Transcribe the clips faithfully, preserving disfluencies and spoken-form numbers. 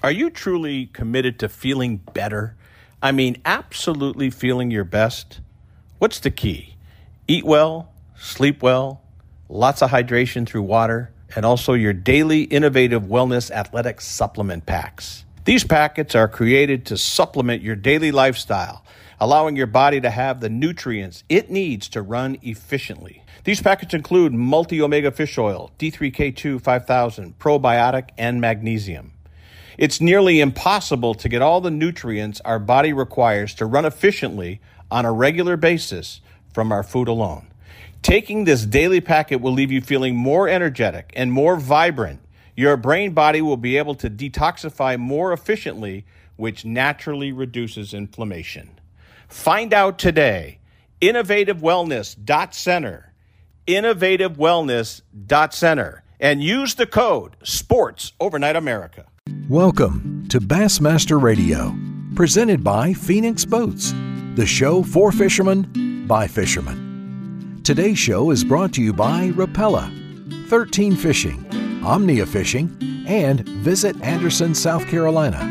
Are you truly committed to feeling better? I mean, absolutely feeling your best? What's the key? Eat well, sleep well, lots of hydration through water, and also your daily innovative wellness athletic supplement packs. These packets are created to supplement your daily lifestyle, allowing your body to have the nutrients it needs to run efficiently. These packets include multi-omega fish oil, D three K two five thousand, probiotic, and magnesium. It's nearly impossible to get all the nutrients our body requires to run efficiently on a regular basis from our food alone. Taking this daily packet will leave you feeling more energetic and more vibrant. Your brain body will be able to detoxify more efficiently, which naturally reduces inflammation. Find out today. innovative wellness dot center. innovative wellness dot center. And use the code SPORTS Overnight America. Welcome to Bassmaster Radio, presented by Phoenix Boats, the show for fishermen by fishermen. Today's show is brought to you by Rapala, thirteen Fishing, Omnia Fishing, and Visit Anderson, South Carolina.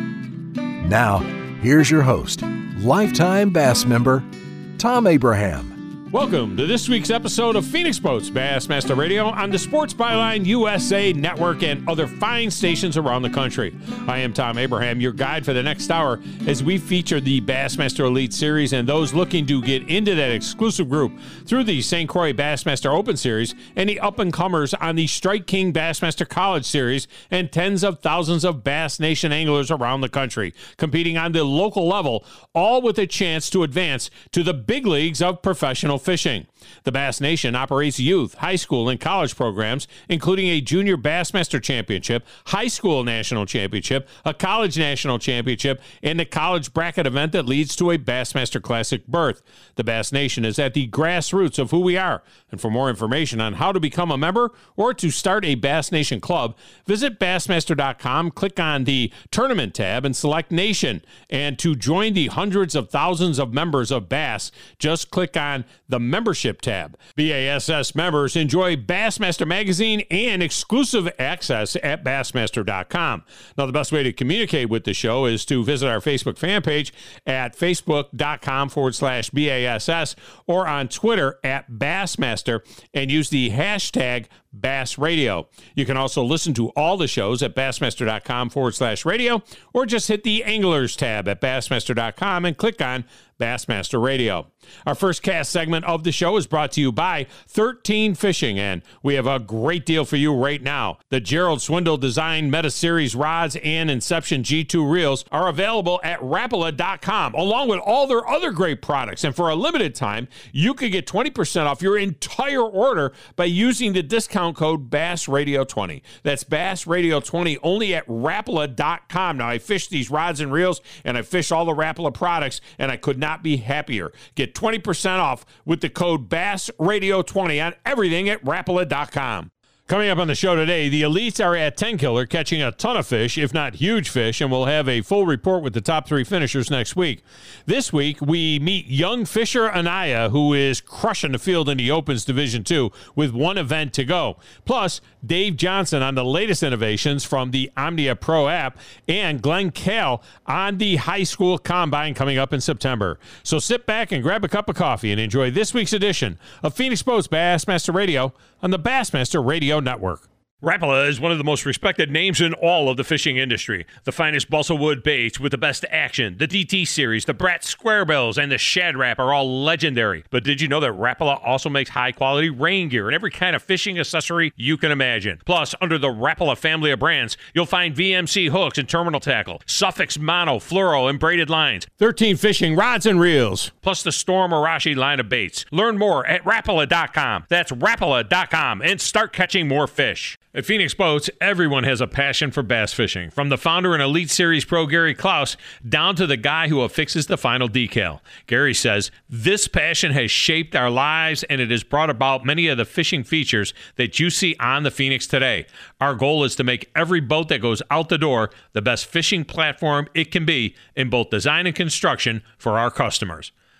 Now, here's your host, lifetime bass member, Tom Abraham. Welcome to this week's episode of Phoenix Boats Bassmaster Radio on the Sports Byline U S A Network and other fine stations around the country. I am Tom Abraham, your guide for the next hour as we feature the Bassmaster Elite Series and those looking to get into that exclusive group through the Saint Croix Bassmaster Open Series and the up-and-comers on the Strike King Bassmaster College Series and tens of thousands of Bass Nation anglers around the country competing on the local level, all with a chance to advance to the big leagues of professional fishing. The Bass Nation operates youth, high school, and college programs, including a Junior Bassmaster Championship, High School National Championship, a College National Championship, and a college bracket event that leads to a Bassmaster Classic berth. The Bass Nation is at the grassroots of who we are. And for more information on how to become a member or to start a Bass Nation club, visit Bassmaster dot com, click on the Tournament tab, and select Nation. And to join the hundreds of thousands of members of Bass, just click on the Membership tab. B A S S members enjoy Bassmaster Magazine and exclusive access at Bassmaster dot com. Now, the best way to communicate with the show is to visit our Facebook fan page at Facebook.com forward slash BASS or on Twitter at Bassmaster and use the hashtag Bass Radio. You can also listen to all the shows at Bassmaster.com forward slash radio or just hit the Anglers tab at Bassmaster dot com and click on Bassmaster Radio. Our first cast segment of the show is brought to you by thirteen Fishing, and we have a great deal for you right now. The Gerald Swindle Design Meta Series rods and Inception G two reels are available at Rapala dot com, along with all their other great products. And for a limited time, you could get twenty percent off your entire order by using the discount code Bass Radio twenty. That's Bass Radio twenty only at Rapala dot com. Now, I fish these rods and reels, and I fish all the Rapala products, and I could not be happier. Get twenty percent off with the code Bass Radio twenty on everything at Rapala dot com. Coming up on the show today, the elites are at Tenkiller catching a ton of fish, if not huge fish, and we'll have a full report with the top three finishers next week. This week, we meet young Fisher Anaya, who is crushing the field in the Opens Division two with one event to go. Plus, Dave Johnson on the latest innovations from the Omnia Pro app, and Glenn Kale on the high school combine coming up in September. So sit back and grab a cup of coffee and enjoy this week's edition of Phoenix Boats Bassmaster Radio on the Bassmaster Radio Network. Rapala is one of the most respected names in all of the fishing industry. The finest balsa wood baits with the best action, the D T series, the Brat Squarebills, and the Shad Rap are all legendary. But did you know that Rapala also makes high-quality rain gear and every kind of fishing accessory you can imagine? Plus, under the Rapala family of brands, you'll find V M C hooks and terminal tackle, Suffix mono, fluoro, and braided lines, thirteen Fishing rods and reels, plus the Storm Arashi line of baits. Learn more at Rapala dot com. That's Rapala dot com, and start catching more fish. At Phoenix Boats, everyone has a passion for bass fishing, from the founder and Elite Series pro Gary Klaus down to the guy who affixes the final decal. Gary says, this passion has shaped our lives and it has brought about many of the fishing features that you see on the Phoenix today. Our goal is to make every boat that goes out the door the best fishing platform it can be in both design and construction for our customers.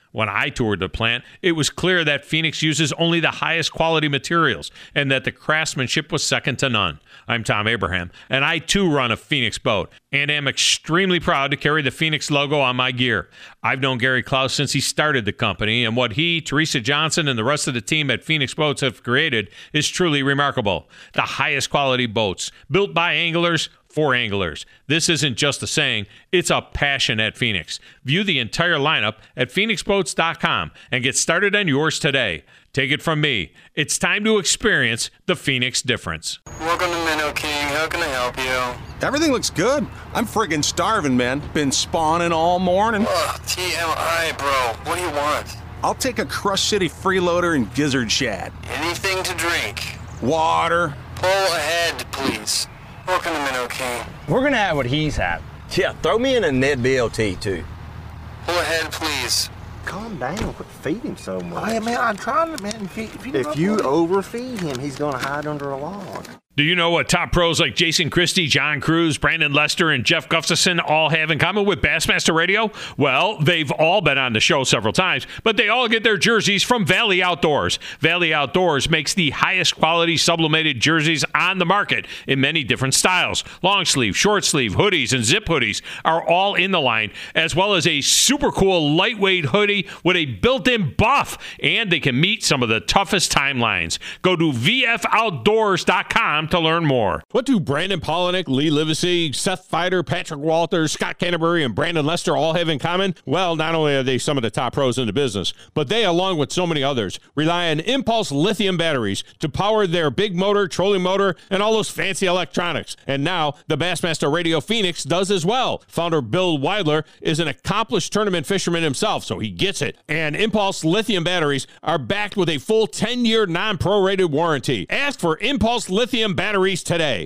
When I toured the plant, it was clear that Phoenix uses only the highest quality materials and that the craftsmanship was second to none. I'm Tom Abraham, and I too run a Phoenix boat and am extremely proud to carry the Phoenix logo on my gear. I've known Gary Klaus since he started the company, and what he, Teresa Johnson, and the rest of the team at Phoenix Boats have created is truly remarkable. The highest quality boats, built by anglers, for anglers. This isn't just a saying, it's a passion at Phoenix. View the entire lineup at phoenix boats dot com and get started on yours today. Take it from me, it's time to experience the Phoenix difference. Welcome to Minnow King. How can I help you? Everything looks good. I'm friggin' starving, man. Been spawning all morning. Ugh, T M I, bro. What do you want? I'll take a Crush City freeloader and gizzard shad. Anything to drink. Water. Pull ahead, please. Welcome to Minnow King. We're gonna have what he's had. Yeah, throw me in a Ned B L T too. Pull ahead, please. Calm down. Quit feeding him so much. Hey, man, I'm trying to, man. If you, if you, if you overfeed him, he's gonna hide under a log. Do you know what top pros like Jason Christie, John Cruz, Brandon Lester, and Jeff Gustafson all have in common with Bassmaster Radio? Well, they've all been on the show several times, but they all get their jerseys from Valley Outdoors. Valley Outdoors makes the highest quality sublimated jerseys on the market in many different styles. Long sleeve, short sleeve, hoodies, and zip hoodies are all in the line, as well as a super cool lightweight hoodie with a built-in buff, and they can meet some of the toughest timelines. Go to v f outdoors dot com to learn more. What do Brandon Polinick, Lee Livesey, Seth Fider, Patrick Walters, Scott Canterbury, and Brandon Lester all have in common? Well, not only are they some of the top pros in the business, but they, along with so many others, rely on Impulse lithium batteries to power their big motor, trolling motor, and all those fancy electronics. And now, the Bassmaster Radio Phoenix does as well. Founder Bill Weidler is an accomplished tournament fisherman himself, so he gets it. And Impulse lithium batteries are backed with a full ten-year non-prorated warranty. Ask for Impulse lithium batteries today.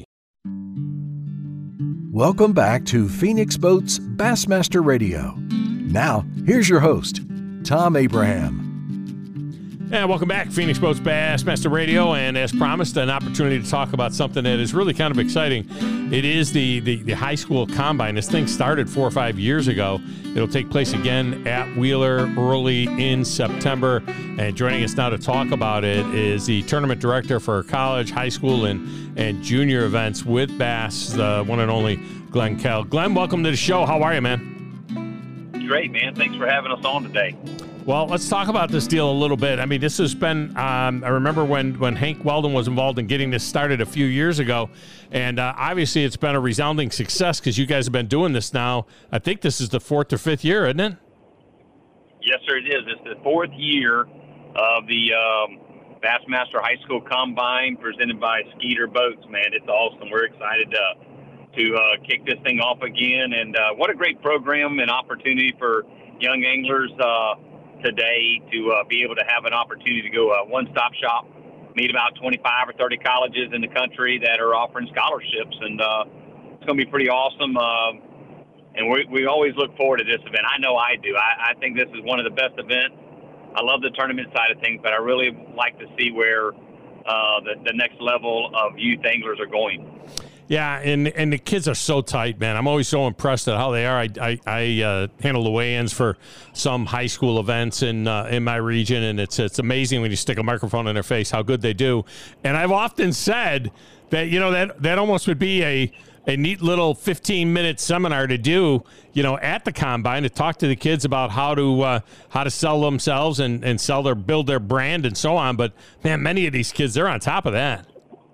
Welcome back to Phoenix Boats Bassmaster Radio. Now, here's your host, Tom Abraham. And welcome back, Phoenix Boats Bassmaster Radio, and as promised, an opportunity to talk about something that is really kind of exciting. It is the, the, the high school combine. This thing started four or five years ago. It'll take place again at Wheeler early in September, and joining us now to talk about it is the tournament director for college, high school, and, and junior events with Bass, the one and only Glenn Kell. Glenn, welcome to the show. How are you, man? Great, man. Thanks for having us on today. Well, let's talk about this deal a little bit. I mean, this has been, um, I remember when, when Hank Weldon was involved in getting this started a few years ago, and uh, obviously it's been a resounding success because you guys have been doing this now. I think this is the fourth or fifth year, isn't it? Yes, sir, it is. It's the fourth year of the um, Bassmaster High School Combine presented by Skeeter Boats, man. It's awesome. We're excited to, to uh, kick this thing off again, and uh, what a great program and opportunity for young anglers uh, today to uh, be able to have an opportunity to go uh, one-stop shop, meet about twenty-five or thirty colleges in the country that are offering scholarships, and uh, it's going to be pretty awesome. Uh, and we, we always look forward to this event. I know I do. I, I think this is one of the best events. I love the tournament side of things, but I really like to see where uh, the, the next level of youth anglers are going. Yeah, and and the kids are so tight, man. I'm always so impressed at how they are. I I, I uh, handle the weigh-ins for some high school events in uh, in my region, and it's it's amazing when you stick a microphone in their face how good they do. And I've often said that you know that that almost would be a a neat little fifteen minute seminar to do, you know, at the combine to talk to the kids about how to uh, how to sell themselves and and sell their build their brand and so on. But man, many of these kids, they're on top of that.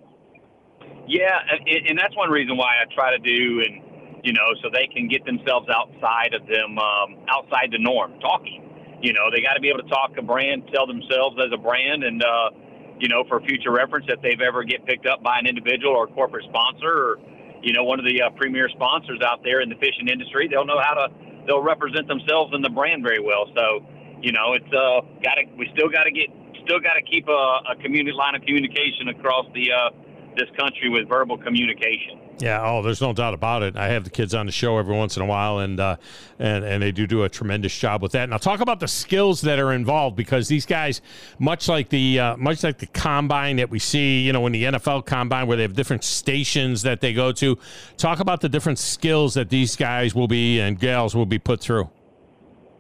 Yeah, and, and that's one reason why I try to do, and you know, so they can get themselves outside of them, um, outside the norm, talking. You know, they got to be able to talk a brand, sell themselves as a brand, and uh, you know, for future reference, if they've ever get picked up by an individual or a corporate sponsor, or you know, one of the uh, premier sponsors out there in the fishing industry, they'll know how to, they'll represent themselves and the brand very well. So, you know, it's uh, got to, we still got to get, still got to keep a, a community line of communication across the. Uh, this country with verbal communication. Yeah, oh, there's no doubt about it. I have the kids on the show every once in a while, and uh, and and they do do a tremendous job with that. Now, talk about the skills that are involved, because these guys, much like the uh, much like the combine that we see, you know, in the N F L combine, where they have different stations that they go to. Talk about the different skills that these guys will be and gals will be put through.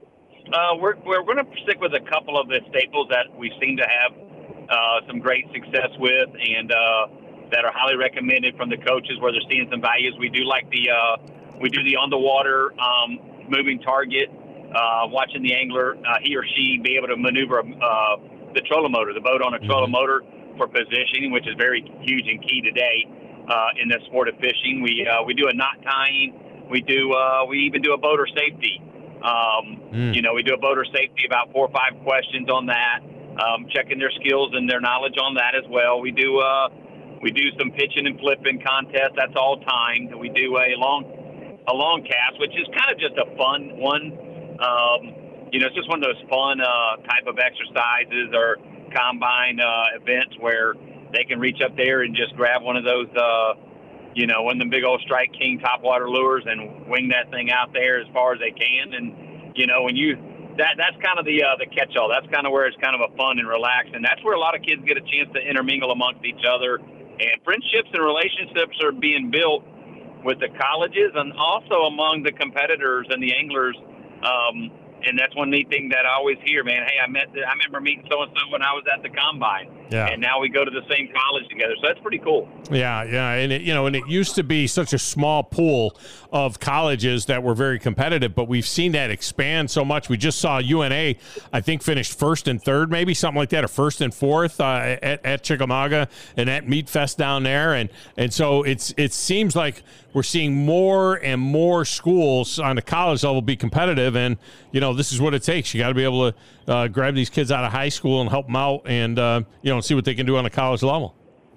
Uh, we're we're going to stick with a couple of the staples that we seem to have uh, some great success with, and uh, that are highly recommended from the coaches where they're seeing some values. We do like the uh, we do the on the water um, moving target, uh, watching the angler uh, he or she be able to maneuver uh, the trolling motor, the boat on a trolling motor for positioning, which is very huge and key today uh, in the sport of fishing. We uh, we do a knot tying. We do uh, we even do a boater safety. Um, mm. You know, we do a boater safety, about four or five questions on that, um, checking their skills and their knowledge on that as well. We do uh, we do some pitching and flipping contests. That's all timed. We do a long a long cast, which is kind of just a fun one. Um, you know, it's just one of those fun uh, type of exercises or combine uh, events where they can reach up there and just grab one of those, uh, you know, one of the big old Strike King topwater lures and wing that thing out there as far as they can. And, you know, when you that that's kind of the uh, the catch-all. That's kind of where it's kind of a fun and relaxed. And that's where a lot of kids get a chance to intermingle amongst each other. And friendships and relationships are being built with the colleges and also among the competitors and the anglers. Um, and that's one neat thing that I always hear, man. Hey, I met, I remember meeting so-and-so when I was at the combine. Yeah. And now we go to the same college together. So that's pretty cool. Yeah, yeah. And, it, you know, and it used to be such a small pool of colleges that were very competitive, but we've seen that expand so much. We just saw U N A, I think, finished first and third, maybe something like that, or first and fourth uh, at, at Chickamauga and at Meat Fest down there. And, and so it's it seems like we're seeing more and more schools on the college level be competitive. And, you know, this is what it takes. You got to be able to uh, grab these kids out of high school and help them out and, uh, you know, see what they can do on a college level.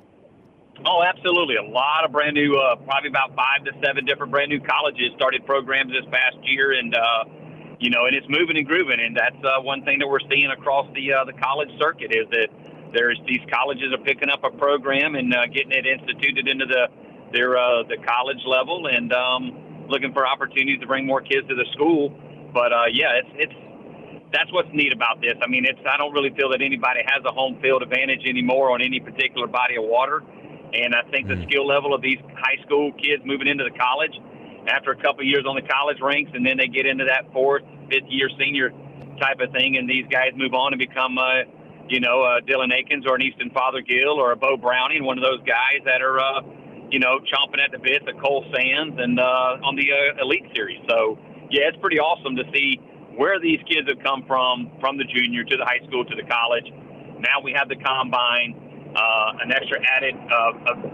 Oh, absolutely. A lot of brand new, uh, probably about five to seven different brand new colleges started programs this past year. And, uh, you know, and it's moving and grooving. And that's uh, one thing that we're seeing across the uh, the college circuit is that there's these colleges are picking up a program and uh, getting it instituted into the their uh, the college level and um, looking for opportunities to bring more kids to the school. But, uh, yeah, it's it's that's what's neat about this. I mean, it's I don't really feel that anybody has a home field advantage anymore on any particular body of water. And I think the skill level of these high school kids moving into the college after a couple of years on the college ranks, and then they get into that fourth, fifth year senior type of thing, and these guys move on and become, uh, you know, uh, Dylan Akins or an Easton Fothergill or a Bo Browning, one of those guys that are, uh, you know, chomping at the bit, the Cole Sands, and uh, on the uh, Elite Series. So, yeah, it's pretty awesome to see where these kids have come from, from the junior to the high school to the college. Now we have the combine. Uh, an extra added uh,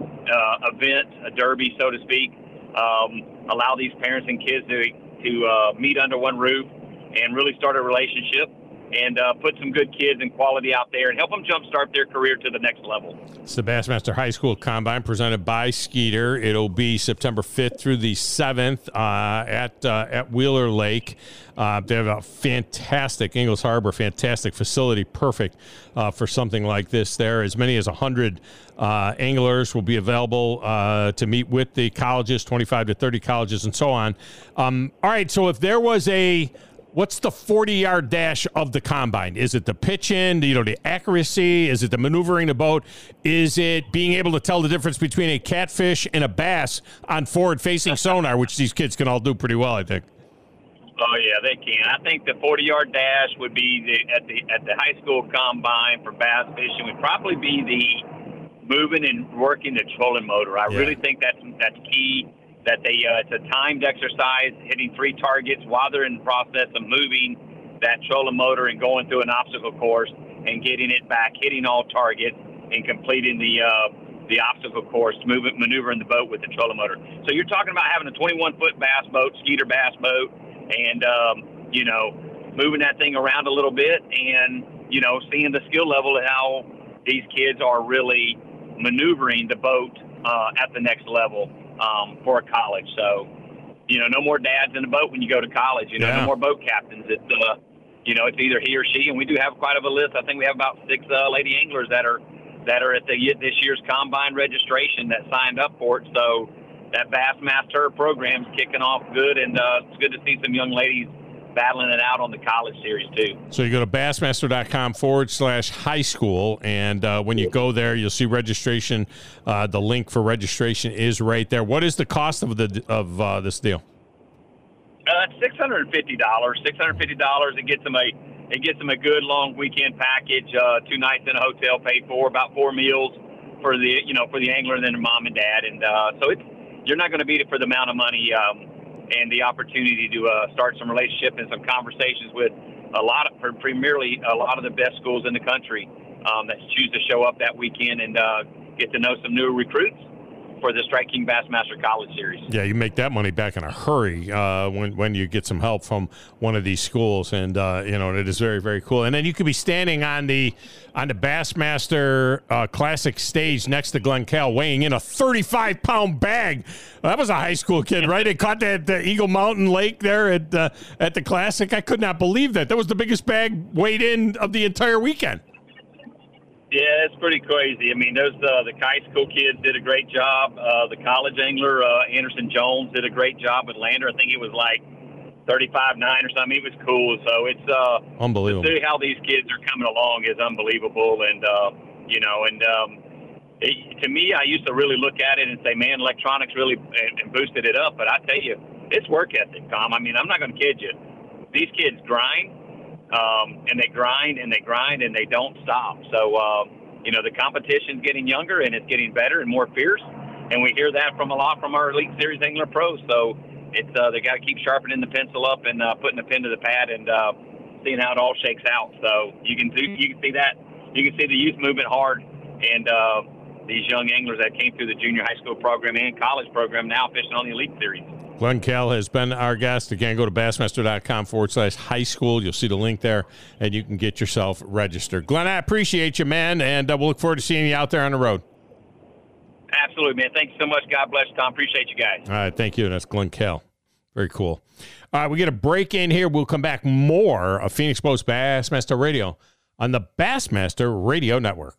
uh, event, a derby, so to speak, um, allow these parents and kids to to uh, meet under one roof and really start a relationship and uh, put some good kids and quality out there and help them jumpstart their career to the next level. It's the Bassmaster High School Combine presented by Skeeter. It'll be September fifth through the seventh uh, at uh, at Wheeler Lake. Uh, they have a fantastic, Ingalls Harbor, fantastic facility, perfect uh, for something like this there. As many as one hundred uh, anglers will be available uh, to meet with the colleges, twenty-five to thirty colleges and so on. Um, all right, so if there was a what's the forty-yard dash of the combine? Is it the pitch-in, you know, the accuracy? Is it the maneuvering the boat? Is it being able to tell the difference between a catfish and a bass on forward-facing sonar, which these kids can all do pretty well, I think? Oh, yeah, they can. I think the forty-yard dash would be the, at the at the high school combine for bass fishing would probably be the moving and working the trolling motor. I yeah. really think that's that's key. That they uh, it's a timed exercise, hitting three targets while they're in the process of moving that trolling motor and going through an obstacle course and getting it back, hitting all targets and completing the uh, the obstacle course, moving, maneuvering the boat with the trolling motor. So you're talking about having a twenty-one foot bass boat, Skeeter bass boat, and um, you know, moving that thing around a little bit, and you know, seeing the skill level and how these kids are really maneuvering the boat uh, at the next level. Um, for a college. So, you know, no more dads in the boat when you go to college, you know, yeah. no more boat captains. It's, uh, you know, it's either he or she, and we do have quite of a list. I think we have about six uh, lady anglers that are that are at the this year's combine registration that signed up for it. So that Bassmaster program's kicking off good, and uh, it's good to see some young ladies battling it out on the college series too. So you go to bassmaster.com forward slash high school, and uh, when you go there, you'll see registration. Uh, the link for registration is right there. What is the cost of the of uh, this deal? Uh, six hundred fifty dollars. Six hundred fifty dollars. It gets them a it gets them a good long weekend package. Uh, two nights in a hotel paid for, about four meals for the you know for the angler and then their mom and dad. And uh, so it's you're not going to beat it for the amount of money um, and the opportunity to uh, start some relationship and some conversations with a lot of primarily a lot of the best schools in the country um, that choose to show up that weekend and uh, get to know some new recruits for the Strike King Bassmaster College Series. Yeah, you make that money back in a hurry uh, when when you get some help from one of these schools, and uh, you know it is very very cool. And then you could be standing on the on the Bassmaster uh, Classic stage next to Glenn Kell, weighing in a thirty-five pound bag. That was a high school kid, right? They caught that the Eagle Mountain Lake there at uh, at the Classic. I could not believe that. That was the biggest bag weighed in of the entire weekend. Yeah, it's pretty crazy. I mean, those uh, the high school kids did a great job. Uh, the college angler, uh, Anderson Jones, did a great job with Lander. I think it was like thirty-five nine or something. It was cool. So it's uh, unbelievable. To see how these kids are coming along is unbelievable. And, uh, you know, and um, it, to me, I used to really look at it and say, man, electronics really and, and boosted it up. But I tell you, it's work ethic, Tom. I mean, I'm not going to kid you. These kids grind. Um, and they grind and they grind and they don't stop. So, uh, you know, the competition's getting younger and it's getting better and more fierce. And we hear that from a lot from our Elite Series Angler pros. So it's uh, they got to keep sharpening the pencil up and uh, putting the pen to the pad and uh, seeing how it all shakes out. So you can do, you can see that. You can see the youth movement hard and uh, these young anglers that came through the junior high school program and college program now fishing on the Elite Series. Glenn Kell has been our guest. Again, go to bassmaster.com forward slash high school. You'll see the link there, and you can get yourself registered. Glenn, I appreciate you, man, and uh, we'll look forward to seeing you out there on the road. Absolutely, man. Thank you so much. God bless you, Tom. Appreciate you guys. All right, thank you. That's Glenn Kell. Very cool. All right, we get a break in here. We'll come back more of Phoenix Boats Bassmaster Radio on the Bassmaster Radio Network.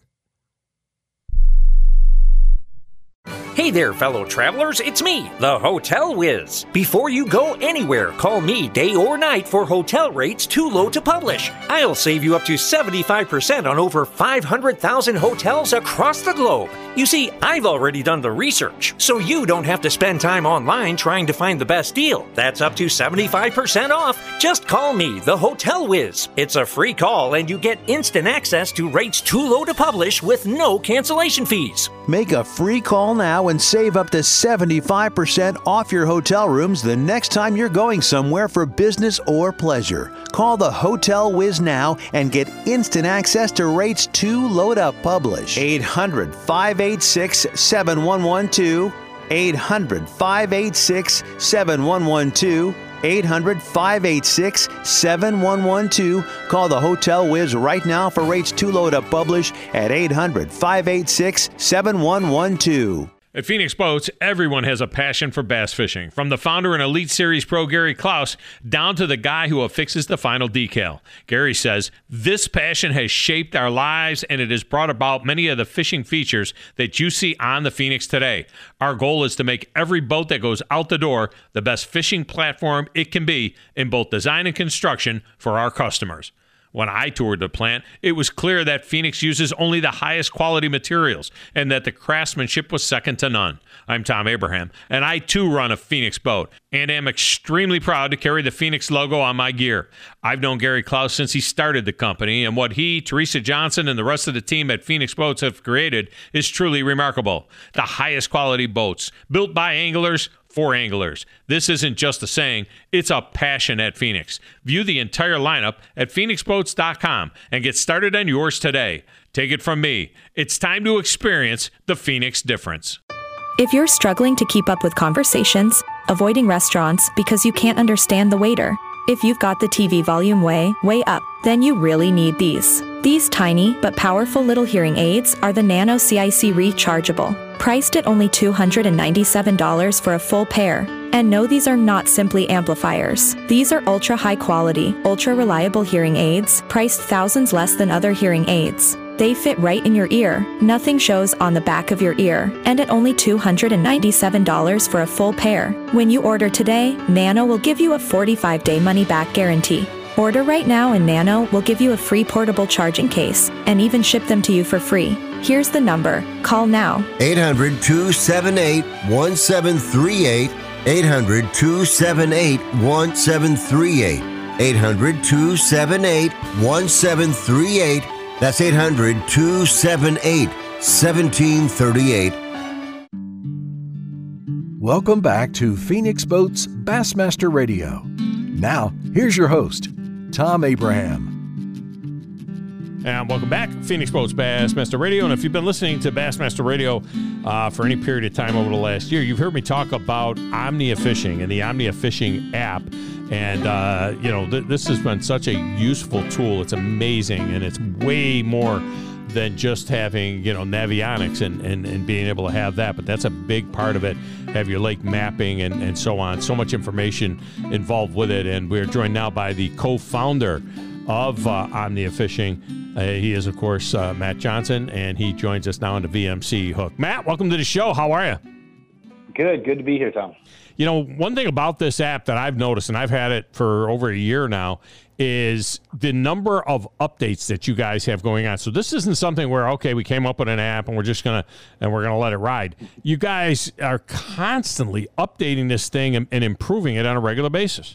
Hey there, fellow travelers, it's me, the Hotel Whiz. Before you go anywhere, call me day or night for hotel rates too low to publish. I'll save you up to seventy-five percent on over five hundred thousand hotels across the globe. You see, I've already done the research, so you don't have to spend time online trying to find the best deal. That's up to seventy-five percent off. Just call me, the Hotel Whiz. It's a free call and you get instant access to rates too low to publish with no cancellation fees. Make a free call now and save up to seventy-five percent off your hotel rooms the next time you're going somewhere for business or pleasure. Call the Hotel Whiz now and get instant access to rates too low to publish. eight hundred, five eight six, seven one one two. eight hundred, five eight six, seven one one two. eight hundred, five eight six, seven one one two. Call the Hotel Whiz right now for rates too low to publish at eight hundred, five eight six, seven one one two. At Phoenix Boats, everyone has a passion for bass fishing, from the founder and Elite Series pro Gary Klaus down to the guy who affixes the final decal. Gary says, this passion has shaped our lives and it has brought about many of the fishing features that you see on the Phoenix today. Our goal is to make every boat that goes out the door the best fishing platform it can be in both design and construction for our customers. When I toured the plant, it was clear that Phoenix uses only the highest quality materials and that the craftsmanship was second to none. I'm Tom Abraham, and I too run a Phoenix boat and am extremely proud to carry the Phoenix logo on my gear. I've known Gary Klaus since he started the company, and what he, Teresa Johnson, and the rest of the team at Phoenix Boats have created is truly remarkable. The highest quality boats, built by anglers, for anglers. This isn't just a saying, it's a passion at Phoenix. View the entire lineup at phoenix boats dot com and get started on yours today. Take it from me, it's time to experience the Phoenix difference. If you're struggling to keep up with conversations, avoiding restaurants because you can't understand the waiter, if you've got the T V volume way, way up, then you really need these. These tiny but powerful little hearing aids are the Nano C I C Rechargeable, priced at only two hundred ninety-seven dollars for a full pair. And no, these are not simply amplifiers. These are ultra high quality, ultra reliable hearing aids, priced thousands less than other hearing aids. They fit right in your ear, nothing shows on the back of your ear, and at only two hundred ninety-seven dollars for a full pair. When you order today, Nano will give you a forty-five day money-back guarantee. Order right now and Nano will give you a free portable charging case and even ship them to you for free. Here's the number. Call now. eight hundred, two seven eight, one seven three eight. eight hundred, two seven eight, one seven three eight. eight hundred, two seven eight, one seven three eight. That's eight hundred, two seven eight, one seven three eight. Welcome back to Phoenix Boats Bassmaster Radio. Now, here's your host, Tom Abraham. And welcome back, Phoenix Boats Bassmaster Radio. And if you've been listening to Bassmaster Radio uh, for any period of time over the last year, you've heard me talk about Omnia Fishing and the Omnia Fishing app. And, uh, you know, th- this has been such a useful tool. It's amazing, and it's way more than just having, you know, Navionics and, and, and being able to have that. But that's a big part of it, have your lake mapping and, and so on. So much information involved with it. And we're joined now by the co-founder of uh, Omnia Fishing. Uh, he is, of course, uh, Matt Johnson, and he joins us now on the V M C hook. Matt, welcome to the show. How are you? Good. Good to be here, Tom. You know, one thing about this app that I've noticed, and I've had it for over a year now, is the number of updates that you guys have going on. So this isn't something where, okay, we came up with an app and we're just going to, and we're going to let it ride. You guys are constantly updating this thing and, and improving it on a regular basis.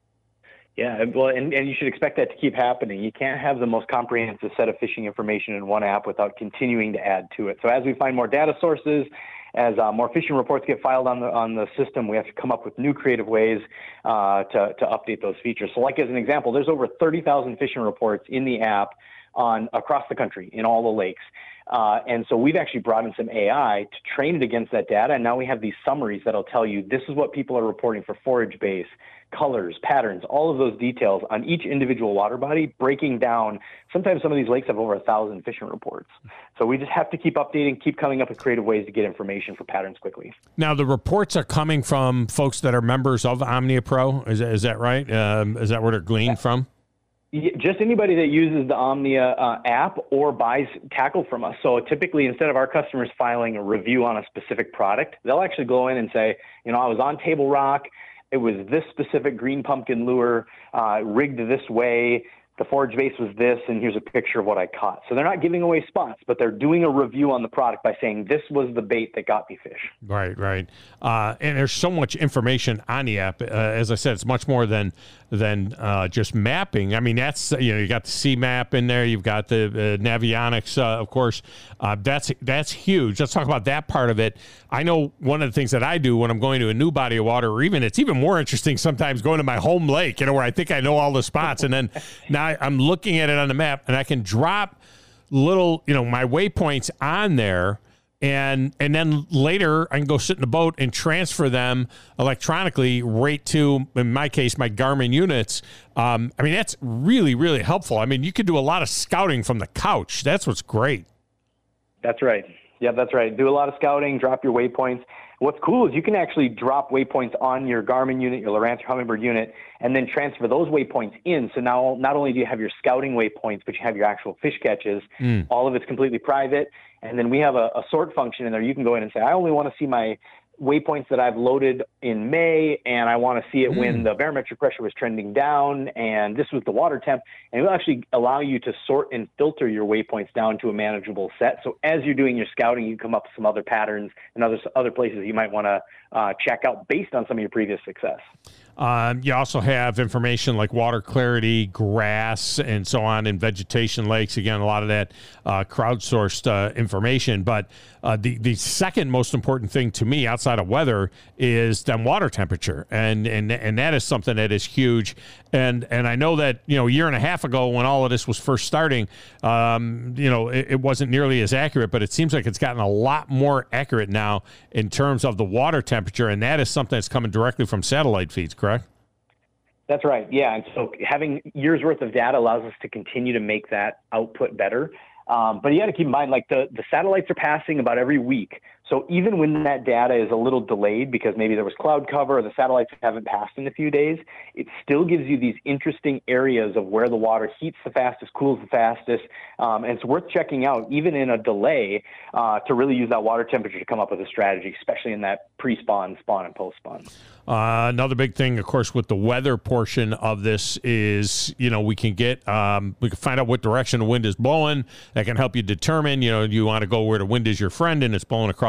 Yeah, well, and, and you should expect that to keep happening. You can't have the most comprehensive set of fishing information in one app without continuing to add to it. So as we find more data sources, as uh, more fishing reports get filed on the on the system, we have to come up with new creative ways uh, to, to update those features. So like as an example, there's over thirty thousand fishing reports in the app on across the country in all the lakes. Uh, and so we've actually brought in some A I to train it against that data. And now we have these summaries that'll tell you this is what people are reporting for forage base, colors, patterns, all of those details on each individual water body, breaking down. Sometimes some of these lakes have over a thousand fishing reports. So we just have to keep updating, keep coming up with creative ways to get information for patterns quickly. Now, the reports are coming from folks that are members of Omnia Pro. Is that, is that right? Um, is that where they're gleaned from? Just anybody that uses the Omnia uh, app or buys tackle from us. So typically, instead of our customers filing a review on a specific product, they'll actually go in and say, you know, I was on Table Rock. It was this specific green pumpkin lure, uh, rigged this way. The forage base was this, and here's a picture of what I caught. So they're not giving away spots, but they're doing a review on the product by saying, this was the bait that got me fish. Right, right. Uh, and there's so much information on the app. Uh, as I said, it's much more than than uh, just mapping. I mean, that's, you know, you got the C MAP in there. You've got the uh, Navionics, uh, of course. Uh, that's that's huge. Let's talk about that part of it. I know one of the things that I do when I'm going to a new body of water, or even it's even more interesting sometimes going to my home lake, you know, where I think I know all the spots. And then now I'm looking at it on the map and I can drop little, you know, my waypoints on there. And and then later I can go sit in the boat and transfer them electronically right to, in my case, my Garmin units. Um, I mean, that's really, really helpful. I mean, you could do a lot of scouting from the couch. That's what's great. That's right. Yeah, that's right. Do a lot of scouting, drop your waypoints. What's cool is you can actually drop waypoints on your Garmin unit, your Lowrance Humminbird unit, and then transfer those waypoints in. So now not only do you have your scouting waypoints, but you have your actual fish catches. Mm. All of it's completely private. And then we have a, a sort function in there. You can go in and say, I only want to see my waypoints that I've loaded in May, and I want to see it mm. when the barometric pressure was trending down, and this was the water temp. And it will actually allow you to sort and filter your waypoints down to a manageable set. So as you're doing your scouting, you come up with some other patterns and other other places you might want to uh, check out based on some of your previous success. Um, you also have information like water clarity, grass, and so on in vegetation lakes. Again, a lot of that uh, crowdsourced uh, information. But uh, the the second most important thing to me outside of weather is then water temperature, and and and that is something that is huge. And and I know that, you know, a year and a half ago when all of this was first starting, um, you know, it, it wasn't nearly as accurate, but it seems like it's gotten a lot more accurate now in terms of the water temperature, and that is something that's coming directly from satellite feeds, correct? That's right. Yeah. And so having years worth of data allows us to continue to make that output better. Um, but you got to keep in mind, like the, the satellites are passing about every week. So even when that data is a little delayed because maybe there was cloud cover or the satellites haven't passed in a few days, it still gives you these interesting areas of where the water heats the fastest, cools the fastest. Um, and it's worth checking out, even in a delay, uh, to really use that water temperature to come up with a strategy, especially in that pre-spawn, spawn, and post-spawn. Uh, another big thing, of course, with the weather portion of this is, you know, we can get, um, we can find out what direction the wind is blowing. That can help you determine, you know, you want to go where the wind is your friend and it's blowing across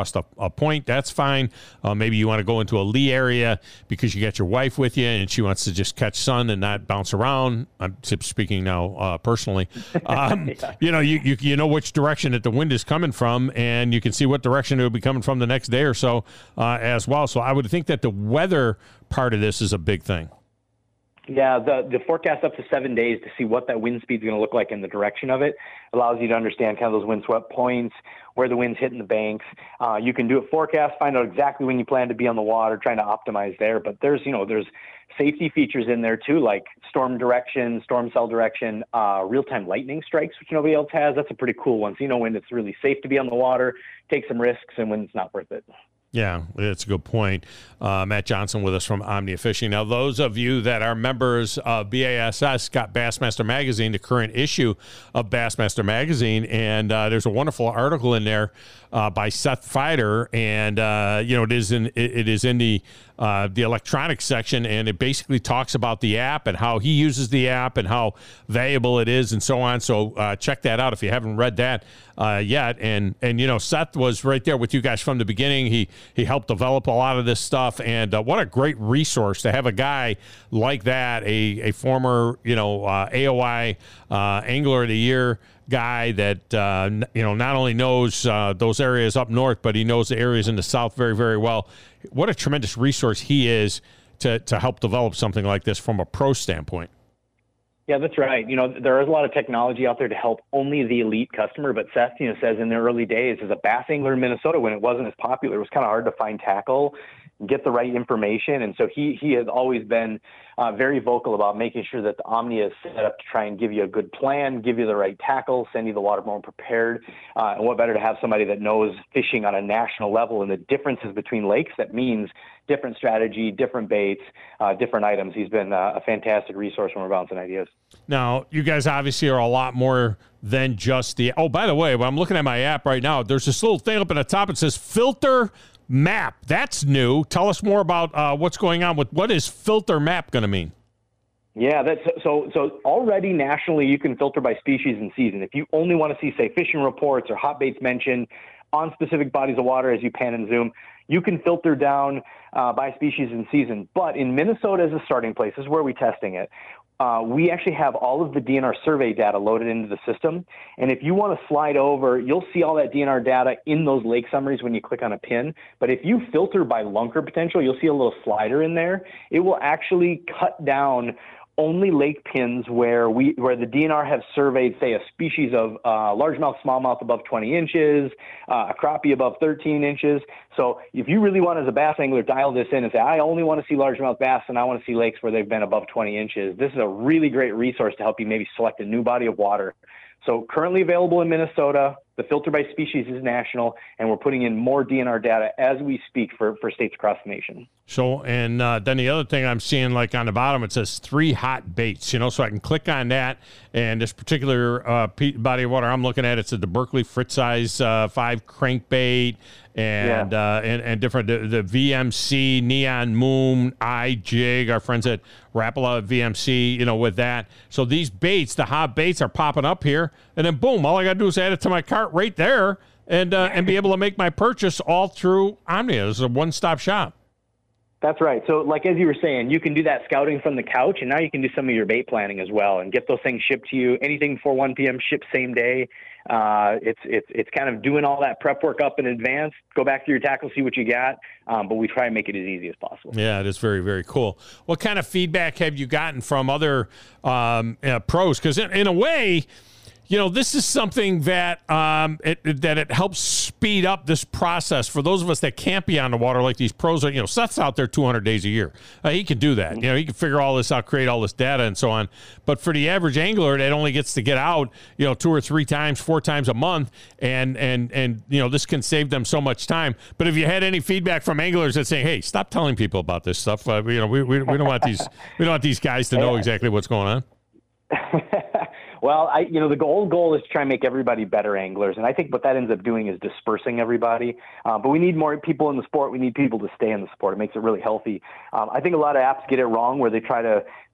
trust a, a point, that's fine. Uh, maybe you want to go into a lee area because you got your wife with you and she wants to just catch sun and not bounce around. I'm speaking now uh, personally. Um, yeah. You know, you, you you know which direction that the wind is coming from, and you can see what direction it will be coming from the next day or so uh, as well. So I would think that the weather part of this is a big thing. Yeah, the, the forecast up to seven days to see what that wind speed is going to look like in the direction of it allows you to understand kind of those wind swept points, where the wind's hitting the banks. Uh, you can do a forecast, find out exactly when you plan to be on the water, trying to optimize there. But there's, you know, there's safety features in there too, like storm direction, storm cell direction, uh, real-time lightning strikes, which nobody else has. That's a pretty cool one. So you know when it's really safe to be on the water, take some risks, and when it's not worth it. Yeah, that's a good point. Uh, Matt Johnson with us from Omnia Fishing. Now, those of you that are members of B A S S got Bassmaster Magazine, the current issue of Bassmaster Magazine, and uh, there's a wonderful article in there uh, by Seth Feider, and uh, you know it is in it, it is in the uh, the electronics section, and it basically talks about the app and how he uses the app and how valuable it is, and so on. So uh, check that out if you haven't read that uh, yet. And and you know Seth was right there with you guys from the beginning. He He helped develop a lot of this stuff, and uh, what a great resource to have a guy like that, a, a former, you know, uh, A O I uh, Angler of the Year guy that, uh, you know, not only knows uh, those areas up north, but he knows the areas in the south very, very well. What a tremendous resource he is to, to help develop something like this from a pro standpoint. Yeah, that's right. You know, there is a lot of technology out there to help only the elite customer, but Seth, you know, says in the early days as a bass angler in Minnesota, when it wasn't as popular, it was kind of hard to find tackle, get the right information. And so he, he has always been uh, very vocal about making sure that the Omnia is set up to try and give you a good plan, give you the right tackle, send you the water more prepared. Uh, and what better to have somebody that knows fishing on a national level and the differences between lakes. That means different strategy, different baits, uh, different items. He's been uh, a fantastic resource when we're bouncing ideas. Now, you guys obviously are a lot more than just the, oh, by the way, when I'm looking at my app right now, there's this little thing up at the top. It says filter map. That's new. Tell us more about uh, what's going on with, what is filter map going to mean? Yeah, that's so. So already nationally, you can filter by species and season. If you only want to see, say, fishing reports or hot baits mentioned on specific bodies of water as you pan and zoom, you can filter down uh, by species and season. But in Minnesota as a starting place, this is where we're testing it. Uh, we actually have all of the D N R survey data loaded into the system. And if you want to slide over, you'll see all that D N R data in those lake summaries when you click on a pin. But if you filter by lunker potential, you'll see a little slider in there. It will actually cut down only lake pins where we where the D N R have surveyed, say, a species of uh, largemouth, smallmouth above twenty inches, uh, a crappie above thirteen inches. So if you really want, as a bass angler, dial this in and say, I only want to see largemouth bass and I want to see lakes where they've been above twenty inches, this is a really great resource to help you maybe select a new body of water. So currently available in Minnesota. The filter by species is national, and we're putting in more D N R data as we speak for, for states across the nation. So, and uh, then the other thing I'm seeing, like on the bottom, it says three hot baits, you know, so I can click on that, and this particular uh, body of water I'm looking at, it's at the Berkley Fritz size uh, five crankbait, and, yeah. uh, and and different, the, the V M C, Neon Moon, iJig, our friends at Rapala V M C, you know, with that. So these baits, the hot baits are popping up here, and then boom, all I got to do is add it to my cart right there and uh, and be able to make my purchase all through Omnia. It's a one-stop shop. That's right. So like, as you were saying, you can do that scouting from the couch, and now you can do some of your bait planning as well and get those things shipped to you. Anything before one p.m. ship same day. Uh, it's, it's, it's kind of doing all that prep work up in advance. Go back to your tackle, see what you got. Um, but we try and make it as easy as possible. Yeah, it is very, very cool. What kind of feedback have you gotten from other um, uh, pros? Because in, in a way, you know, this is something that um, it, it, that it helps speed up this process for those of us that can't be on the water like these pros are. You know, Seth's out there two hundred days a year. Uh, he can do that. You know, he can figure all this out, create all this data and so on. But for the average angler that only gets to get out, you know, two or three times, four times a month, and and and you know, this can save them so much time. But if you had any feedback from anglers that say, "Hey, stop telling people about this stuff," uh, you know, we, we we don't want these we don't want these guys to know exactly what's going on. Well, I, you know, the goal goal is to try and make everybody better anglers, and I think what that ends up doing is dispersing everybody. Uh, but we need more people in the sport. We need people to stay in the sport. It makes it really healthy. Um, I think a lot of apps get it wrong, where they try to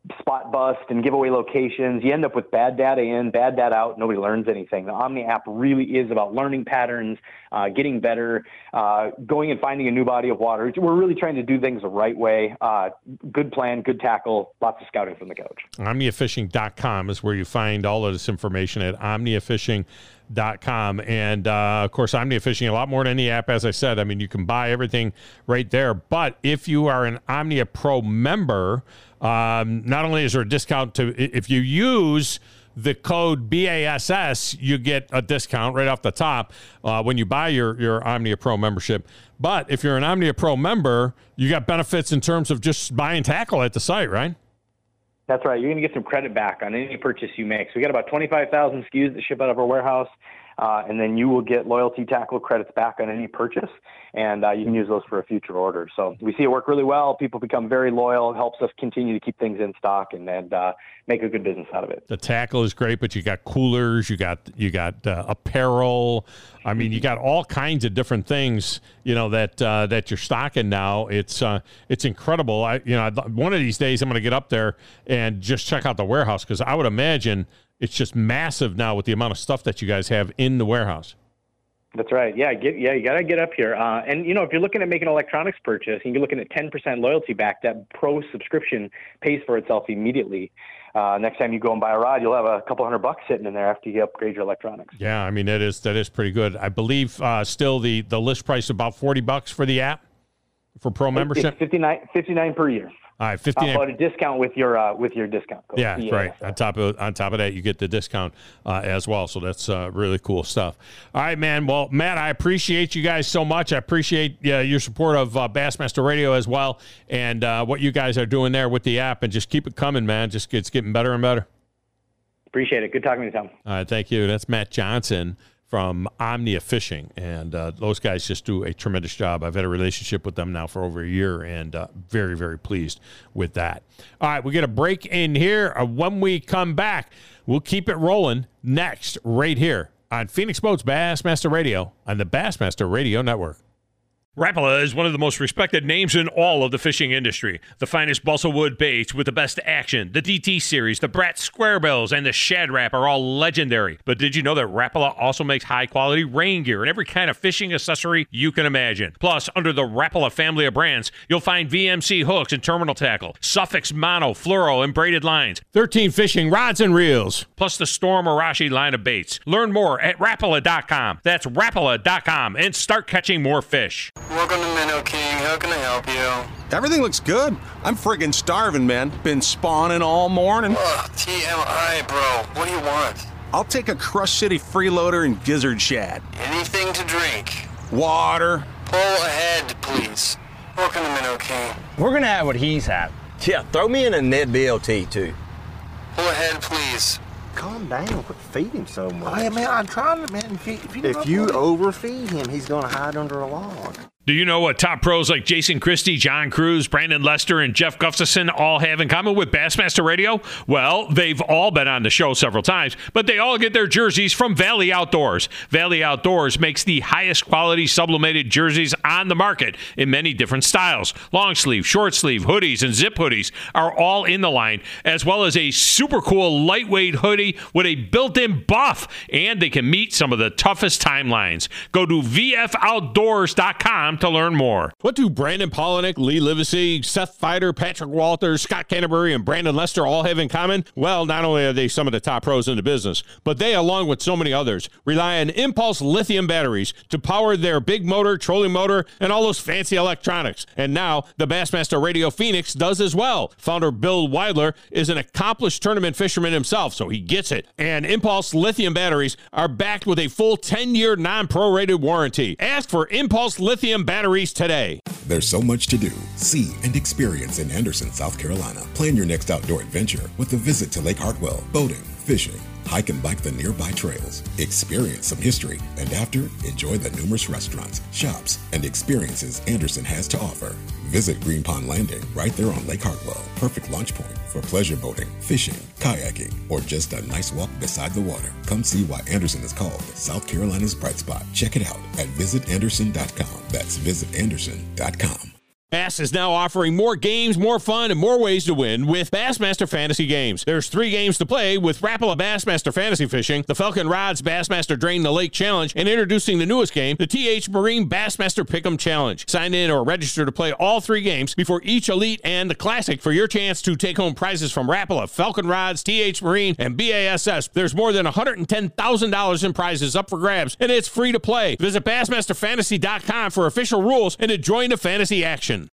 spot bust and give away locations. You end up with bad data in, bad data out. Nobody learns anything. The Omni app really is about learning patterns, uh, getting better, uh, going and finding a new body of water. We're really trying to do things the right way. Uh, good plan, good tackle, lots of scouting from the coach. omnia fishing dot com is where you find all of this information at omnia fishing dot com. And uh, of course, Omnia Fishing, a lot more than the app, as I said. I mean, you can buy everything right there. But if you are an Omnia Pro member, um, not only is there a discount to, if you use the code B A S S, you get a discount right off the top uh, when you buy your, your Omnia Pro membership. But if you're an Omnia Pro member, you got benefits in terms of just buying tackle at the site, right? That's right. You're going to get some credit back on any purchase you make. So we got about twenty-five thousand S K Us that ship out of our warehouse, uh, and then you will get loyalty tackle credits back on any purchase, and uh, you can use those for a future order. So we see it work really well. People become very loyal. It helps us continue to keep things in stock and, and uh, make a good business out of it. The tackle is great, but you got coolers, you got you got uh, apparel. I mean, you got all kinds of different things, you know, that uh, that you're stocking now. It's uh, it's incredible. I you know, one of these days I'm going to get up there and just check out the warehouse, because I would imagine it's just massive now with the amount of stuff that you guys have in the warehouse. That's right. Yeah, get yeah, you got to get up here. Uh, and, you know, if you're looking at making an electronics purchase and you're looking at ten percent loyalty back, that pro subscription pays for itself immediately. Uh, next time you go and buy a rod, you'll have a couple hundred bucks sitting in there after you upgrade your electronics. Yeah, I mean, that is that is pretty good. I believe uh, still the, the list price is about forty bucks for the app for pro membership. It's fifty-nine, fifty-nine per year. All right, fifty-nine. Uh, but a discount with your uh, with your discount code. Yeah, yeah, right. On top of on top of that, you get the discount uh, as well. So that's uh, really cool stuff. All right, man. Well, Matt, I appreciate you guys so much. I appreciate uh, your support of uh, Bassmaster Radio as well, and uh, what you guys are doing there with the app. And just keep it coming, man. Just it's getting better and better. Appreciate it. Good talking to you, Tom. All right, thank you. That's Matt Johnson from Omnia Fishing, and uh, those guys just do a tremendous job. I've had a relationship with them now for over a year, and uh, very, very pleased with that. All right, we get a break in here. Uh, when we come back, we'll keep it rolling next right here on Phoenix Boats Bassmaster Radio on the Bassmaster Radio Network. Rapala is one of the most respected names in all of the fishing industry. The finest balsa wood baits with the best action, the D T series, the Brat Squarebills, and the Shad Rap are all legendary. But did you know that Rapala also makes high-quality rain gear and every kind of fishing accessory you can imagine? Plus, under the Rapala family of brands, you'll find V M C hooks and terminal tackle, Suffix mono, fluoro, and braided lines, thirteen fishing rods and reels, plus the Storm Arashi line of baits. Learn more at Rapala dot com. That's Rapala dot com, and start catching more fish. Welcome to Minnow King. How can I help you? Everything looks good. I'm friggin' starving, man. Been spawning all morning. Ugh, T M I, bro. What do you want? I'll take a Crush City freeloader and gizzard shad. Anything to drink? Water. Pull ahead, please. Welcome to Minnow King. We're gonna have what he's had. Yeah, throw me in a Ned B L T, too. Pull ahead, please. Calm down. Quit feeding so much. Hey, man, I'm trying to, man. If you, if you, if you overfeed him, he's going to hide under a log. Do you know what top pros like Jason Christie, John Cruz, Brandon Lester, and Jeff Gustafson all have in common with Bassmaster Radio? Well, they've all been on the show several times, but they all get their jerseys from Valley Outdoors. Valley Outdoors makes the highest quality sublimated jerseys on the market in many different styles. Long sleeve, short sleeve, hoodies, and zip hoodies are all in the line, as well as a super cool lightweight hoodie with a built-in buff, and they can meet some of the toughest timelines. Go to V F outdoors dot com to learn more. What do Brandon Polinick, Lee Livesey, Seth Fider, Patrick Walters, Scott Canterbury, and Brandon Lester all have in common? Well, not only are they some of the top pros in the business, but they, along with so many others, rely on Impulse lithium batteries to power their big motor, trolling motor, and all those fancy electronics. And now, the Bassmaster Radio Phoenix does as well. Founder Bill Weidler is an accomplished tournament fisherman himself, so he gets it. And Impulse lithium batteries are backed with a full ten-year non-prorated warranty. Ask for Impulse lithium batteries today. There's so much to do, see, and experience in Anderson, South Carolina. Plan your next outdoor adventure with a visit to Lake Hartwell, boating, fishing, hike and bike the nearby trails, experience some history, and after, enjoy the numerous restaurants, shops, and experiences Anderson has to offer. Visit Green Pond Landing right there on Lake Hartwell. Perfect launch point for pleasure boating, fishing, kayaking, or just a nice walk beside the water. Come see why Anderson is called South Carolina's bright spot. Check it out at visit anderson dot com. That's visit anderson dot com. Bass is now offering more games, more fun, and more ways to win with Bassmaster Fantasy Games. There's three games to play with Rapala Bassmaster Fantasy Fishing, the Falcon Rods Bassmaster Drain the Lake Challenge, and introducing the newest game, the T H Marine Bassmaster Pick'em Challenge. Sign in or register to play all three games before each Elite and the Classic for your chance to take home prizes from Rapala, Falcon Rods, T H Marine, and B A S S. There's more than one hundred ten thousand dollars in prizes up for grabs, and it's free to play. Visit Bassmaster Fantasy dot com for official rules and to join the fantasy action.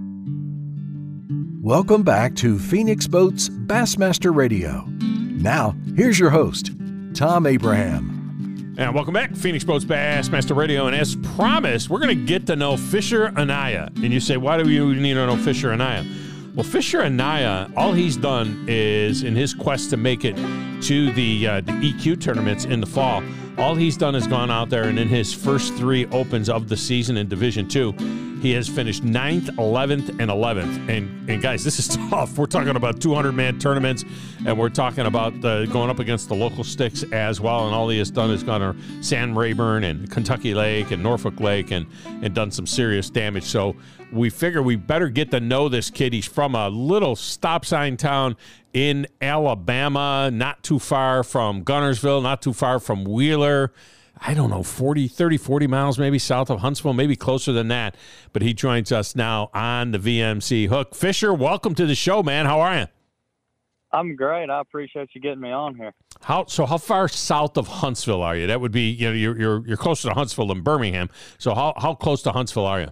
Welcome back to Phoenix Boats Bassmaster Radio. Now, here's your host, Tom Abraham. And welcome back, Phoenix Boats Bassmaster Radio. And as promised, we're going to get to know Fisher Anaya. And you say, why do you need to know Fisher Anaya? Well, Fisher Anaya, all he's done is, in his quest to make it to the, uh, the E Q tournaments in the fall, all he's done is gone out there, and in his first three opens of the season in Division Two, he has finished ninth, eleventh, and eleventh. And, and guys, this is tough. We're talking about two hundred man tournaments, and we're talking about uh, going up against the local sticks as well. And all he has done is gone to San Rayburn and Kentucky Lake and Norfolk Lake and, and done some serious damage. So we figure we better get to know this kid. He's from a little stop sign town in Alabama, not too far from Gunnersville, not too far from Wheeler. I don't know, forty, thirty, forty miles maybe south of Huntsville, maybe closer than that. But he joins us now on the V M C Hook. Fisher, welcome to the show, man. How are you? I'm great. I appreciate you getting me on here. How so? How far south of Huntsville are you? That would be, you know, you're you're you're closer to Huntsville than Birmingham. So how how close to Huntsville are you?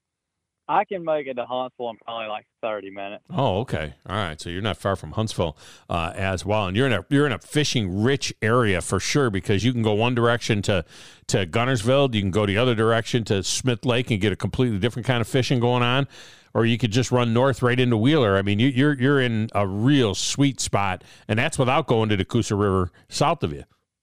I can make it to Huntsville in probably like thirty minutes. Oh, okay. All right. So you're not far from Huntsville uh, as well, and you're in a you're in a fishing rich area for sure, because you can go one direction to to Gunnersville, you can go the other direction to Smith Lake and get a completely different kind of fishing going on, or you could just run north right into Wheeler. I mean, you, you're you're in a real sweet spot, and that's without going to the Coosa River south of you.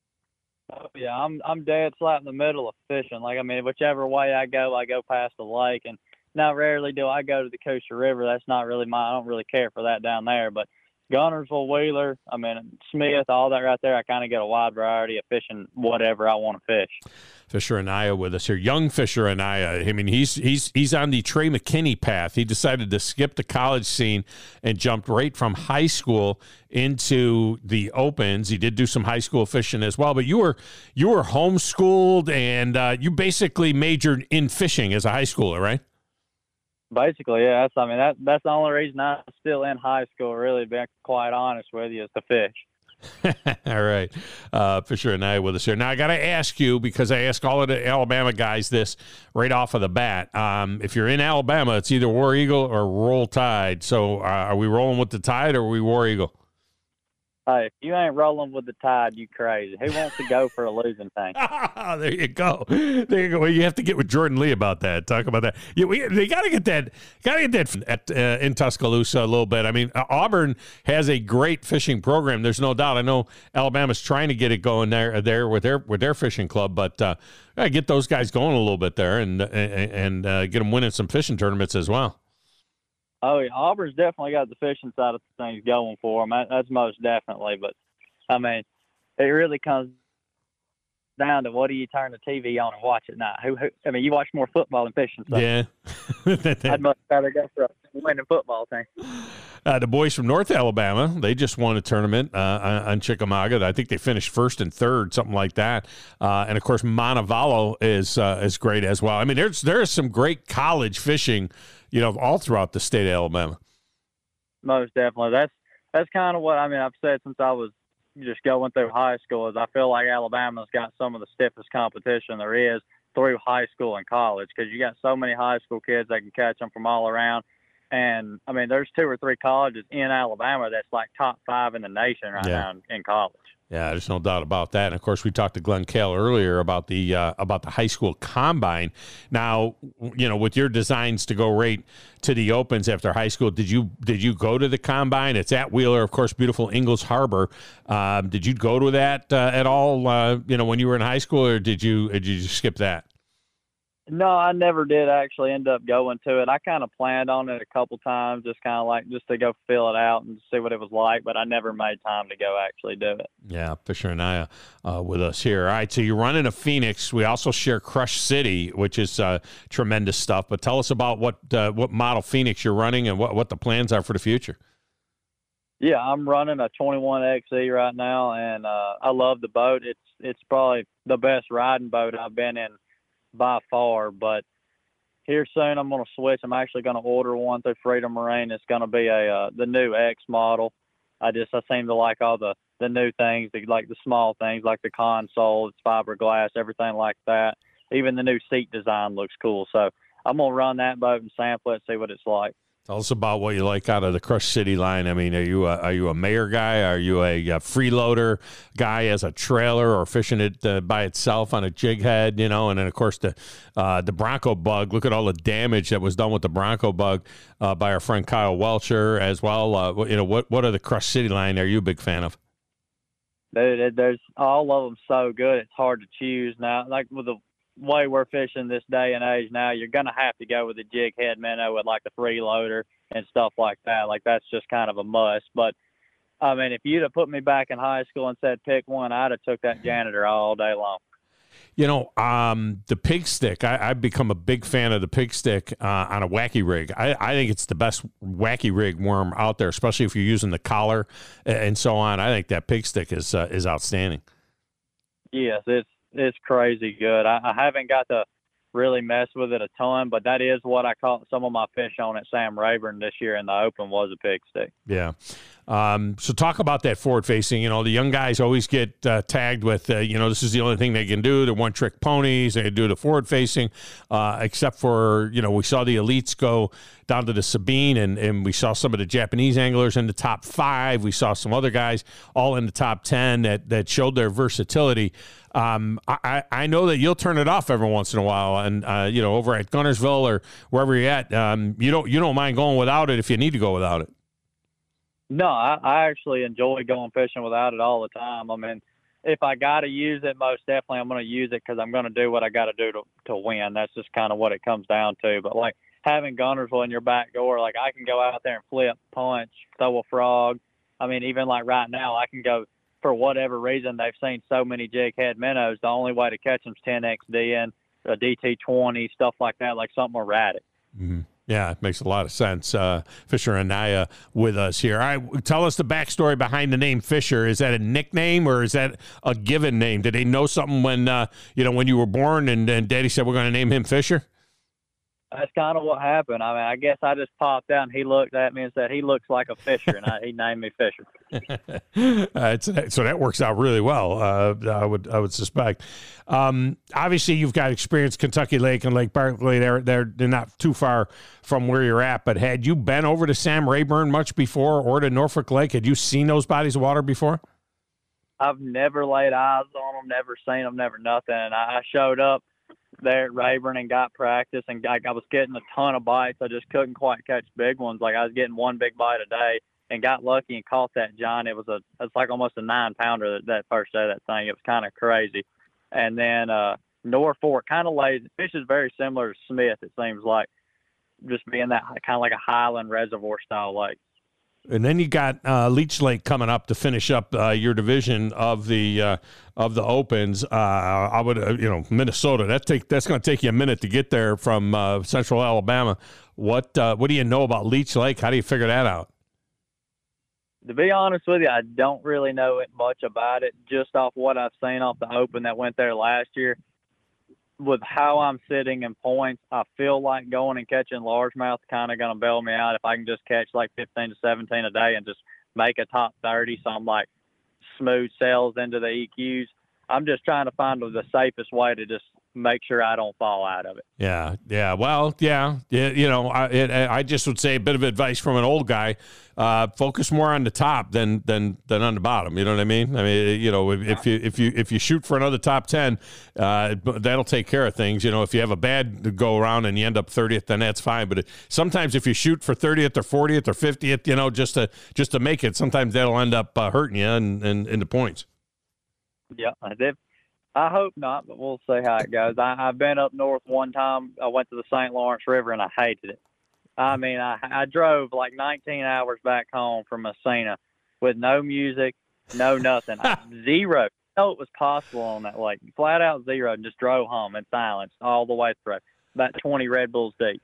Oh yeah, I'm I'm dead slap in the middle of fishing. Like I mean, whichever way I go, I go past the lake. And now, rarely do I go to the Coosa River. That's not really my, I don't really care for that down there. But Gunnersville, Wheeler, I mean, Smith, all that right there, I kind of get a wide variety of fishing whatever I want to fish. Fisher Anaya with us here. Young Fisher Anaya. I mean, he's he's he's on the Trey McKinney path. He decided to skip the college scene and jumped right from high school into the opens. He did do some high school fishing as well, but you were you were homeschooled, and uh, you basically majored in fishing as a high schooler, right? Basically, yeah. That's, I mean, that that's the only reason I'm still in high school, really, being quite honest with you, is to fish. All right. Uh, Fisher and I with us here. Now, I got to ask you, because I ask all of the Alabama guys this right off of the bat. Um, if you're in Alabama, it's either War Eagle or Roll Tide. So uh, are we rolling with the Tide, or are we War Eagle? Hey, if you ain't rolling with the Tide, you crazy. Who wants to go for a losing thing? There you go. There you go. Well, you have to get with Jordan Lee about that. Talk about that. Yeah, we, they got to get that. Got to get that at uh, in Tuscaloosa a little bit. I mean, uh, Auburn has a great fishing program. There's no doubt. I know Alabama's trying to get it going there, there with their with their fishing club, but uh, gotta get those guys going a little bit there, and and, and uh, get them winning some fishing tournaments as well. Oh, yeah, Auburn's definitely got the fishing side of things going for them. That, that's most definitely. But, I mean, it really comes down to what do you turn the T V on and watch at night. Who, who I mean, you watch more football than fishing. So yeah. I'd much rather go for a winning football team. Uh, the boys from North Alabama, they just won a tournament uh, on Chickamauga. I think they finished first and third, something like that. Uh, and, of course, Montevallo is uh, is great as well. I mean, there's there's some great college fishing, you know, all throughout the state of Alabama. Most definitely. That's that's kind of what, I mean, I've said since I was just going through high school, is I feel like Alabama's got some of the stiffest competition there is through high school and college, because you got so many high school kids that can catch them from all around. And, I mean, there's two or three colleges in Alabama that's like top five in the nation right yeah. now in, in college. Yeah, there's no doubt about that. And of course, we talked to Glenn Kale earlier about the uh, about the high school combine. Now, you know, with your designs to go right to the opens after high school, did you did you go to the combine? It's at Wheeler, of course, beautiful Ingalls Harbor. Um, did you go to that uh, at all? Uh, you know, when you were in high school, or did you did you skip that? No, I never did actually end up going to it. I kind of planned on it a couple times, just kind of like just to go fill it out and see what it was like, but I never made time to go actually do it. Yeah, Fisher and I uh, with us here. All right, so you're running a Phoenix. We also share Crush City, which is uh, tremendous stuff. But tell us about what uh, what model Phoenix you're running and what, what the plans are for the future. Yeah, I'm running a twenty-one X E right now, and uh, I love the boat. It's it's probably the best riding boat I've been in by far, but here soon I'm going to switch. I'm actually going to order one through Freedom Marine. It's going to be a uh, the new X model. I just I seem to like all the the new things, the, like the small things, like the console, it's fiberglass, everything like that. Even the new seat design looks cool. So I'm going to run that boat and sample it, see what it's like. Tell us about what you like out of the Crush City line. I mean, are you a, are you a Mayer guy? Are you a, a freeloader guy as a trailer, or fishing it uh, by itself on a jig head? You know, and then of course the uh, the Bronco Bug. Look at all the damage that was done with the Bronco Bug uh, by our friend Kyle Welcher as well. Uh, you know, what what are the Crush City line? Are you a big fan of? Dude, there's all of them so good. It's hard to choose now. Like with the way we're fishing this day and age now, you're going to have to go with the jig head minnow with like the freeloader and stuff like that. Like that's just kind of a must. But I mean, if you'd have put me back in high school and said pick one, I'd have took that Janitor all day long. You know, um, the pig stick, I, I've become a big fan of the pig stick uh, on a wacky rig. I, I think it's the best wacky rig worm out there, especially if you're using the collar and so on. I think that pig stick is uh, is outstanding. Yes, it's it's crazy good. I, I haven't got to really mess with it a ton, but that is what I caught some of my fish on at Sam Rayburn this year in the Open was a pig stick. Yeah. Um, so talk about that forward facing. You know, the young guys always get uh, tagged with, uh, you know, this is the only thing they can do. They're one trick ponies. They do the forward facing, uh, except for, you know, we saw the elites go down to the Sabine, and, and we saw some of the Japanese anglers in the top five. We saw some other guys all in the top ten that, that showed their versatility. Um, I, I know that you'll turn it off every once in a while, and uh, you know, over at Gunnersville or wherever you're at, um, you don't you don't mind going without it if you need to go without it. No, I, I actually enjoy going fishing without it all the time. I mean, if I got to use it, most definitely I'm going to use it because I'm going to do what I got to do to to win. That's just kind of what it comes down to. But like having Gunnersville in your back door, like I can go out there and flip, punch, throw a frog. I mean, even like right now, I can go. For whatever reason, they've seen so many jig head minnows. The only way to catch them is ten X D N, a D T twenty, stuff like that, like something erratic. Mm-hmm. Yeah, it makes a lot of sense. Uh, Fisher and Naya with us here. All right, tell us the backstory behind the name Fisher. Is that a nickname or is that a given name? Did they know something when uh, you know when you were born and, and Daddy said we're going to name him Fisher? That's kind of what happened. I mean, I guess I just popped out and he looked at me and said he looks like a fisher, and I, he named me Fisher. uh, so that works out really well. Uh, I would I would suspect. Um, obviously, you've got experience Kentucky Lake and Lake Barkley. They're they're they're not too far from where you're at. But had you been over to Sam Rayburn much before, or to Norfolk Lake? Had you seen those bodies of water before? I've never laid eyes on them, never seen them, never nothing. And I showed up there at Rayburn and got practice, and I, I was getting a ton of bites. I just couldn't quite catch big ones. Like I was getting one big bite a day, and got lucky and caught that John. It was a it's like almost a nine pounder that, that first day of that thing. It was kind of crazy. And then uh, Norfolk kind of lays fish is very similar to Smith. It seems like just being that kind of like a Highland reservoir style lake. And then you got uh, Leech Lake coming up to finish up uh, your division of the uh, of the Opens. Uh, I would, uh, you know, Minnesota. That take that's going to take you a minute to get there from uh, Central Alabama. What uh, what do you know about Leech Lake? How do you figure that out? To be honest with you, I don't really know it much about it. Just off what I've seen off the Open that went there last year. With how I'm sitting in points, I feel like going and catching largemouth kind of going to bail me out if I can just catch like fifteen to seventeen a day and just make a top thirty. So I'm like smooth sails into the E Qs. I'm just trying to find the safest way to just make sure I don't fall out of it. Yeah, yeah. Well, yeah, yeah you know, I, it, I just would say a bit of advice from an old guy: uh, focus more on the top than than than on the bottom. You know what I mean? I mean, you know, if, if you if you if you shoot for another top ten, uh, that'll take care of things. You know, if you have a bad go around and you end up thirtieth, then that's fine. But it, sometimes if you shoot for thirtieth or fortieth or fiftieth, you know, just to just to make it, sometimes that'll end up uh, hurting you and in, in, in the points. Yeah, if I hope not, but we'll see how it goes. I, I've been up north one time. I went to the Saint Lawrence River, and I hated it. I mean, I, I drove like nineteen hours back home from Messina with no music, no nothing. Zero. I know it was possible on that lake. Flat out zero, and just drove home in silence all the way through. About twenty Red Bulls deep.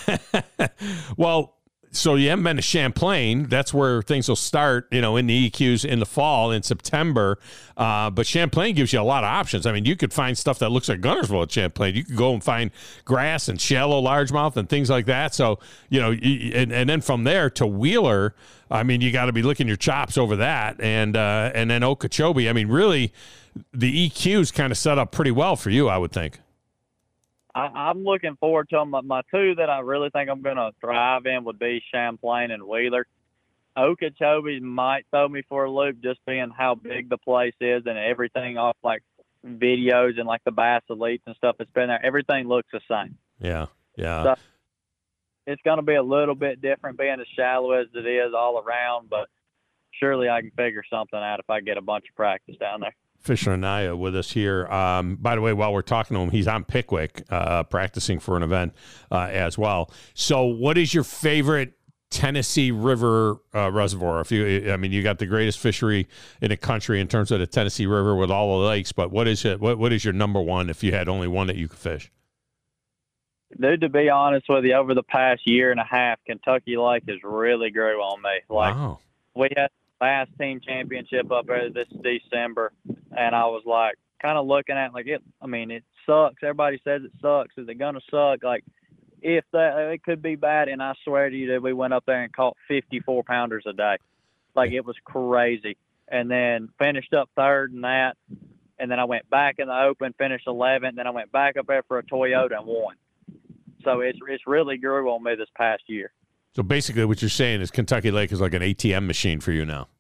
Well, so you haven't been to Champlain. That's where things will start, you know, in the E Qs in the fall, in September. Uh, but Champlain gives you a lot of options. I mean, you could find stuff that looks like Guntersville at Champlain. You could go and find grass and shallow largemouth and things like that. So, you know, and, and then from there to Wheeler, I mean, you got to be licking your chops over that. And, uh, and then Okeechobee. I mean, really, the E Qs kind of set up pretty well for you, I would think. I, I'm looking forward to them. My, my two that I really think I'm going to thrive in would be Champlain and Wheeler. Okeechobee might throw me for a loop just being how big the place is and everything off like videos and like the Bass Elites and stuff that's been there. Everything looks the same. Yeah, yeah. So it's going to be a little bit different being as shallow as it is all around, but surely I can figure something out if I get a bunch of practice down there. Fisher Anaya with us here. Um, by the way, while we're talking to him, he's on Pickwick uh, practicing for an event uh, as well. So what is your favorite Tennessee River uh, reservoir? If you, I mean, you got the greatest fishery in the country in terms of the Tennessee River with all the lakes, but what is it? What, what is your number one if you had only one that you could fish? Dude, to be honest with you, over the past year and a half, Kentucky Lake has really grew on me. Like, wow. We had last team championship up there this December, and I was like kind of looking at like it. I mean, it sucks. Everybody says it sucks. Is it gonna suck? Like, if that, it could be bad. And I swear to you that we went up there and caught fifty-four pounders a day. Like, it was crazy. And then finished up third in that, and then I went back in the Open, finished eleventh. Then I went back up there for a Toyota and won. So it's it's really grew on me this past year. So basically, what you're saying is Kentucky Lake is like an A T M machine for you now.